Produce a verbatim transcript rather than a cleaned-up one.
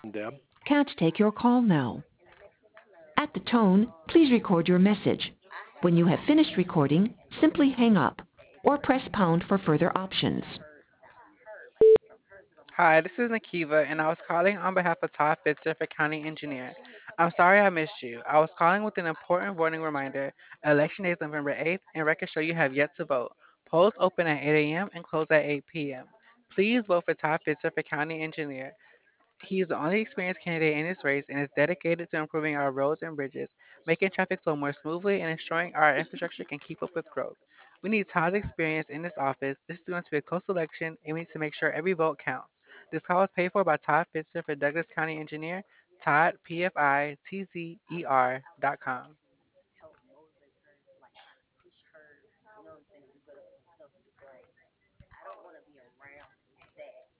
Deb. Can't take your call now. At the tone, please record your message. When you have finished recording, simply hang up or press pound for further options. Hi, this is Nakiva, and I was calling on behalf of Todd Fitzgerald, County Engineer. I'm sorry I missed you. I was calling with an important voting reminder. Election day is November eighth, and records show you have yet to vote. Polls open at eight a m and close at eight p m. Please vote for Todd Fitzgerald, County Engineer. He is the only experienced candidate in this race and is dedicated to improving our roads and bridges, making traffic flow more smoothly, and ensuring our infrastructure can keep up with growth. We need Todd's experience in this office. This is going to be a close election, and we need to make sure every vote counts. This call is paid for by Todd Fitzer for Douglas County Engineer, Todd, P F I T Z E R dot com.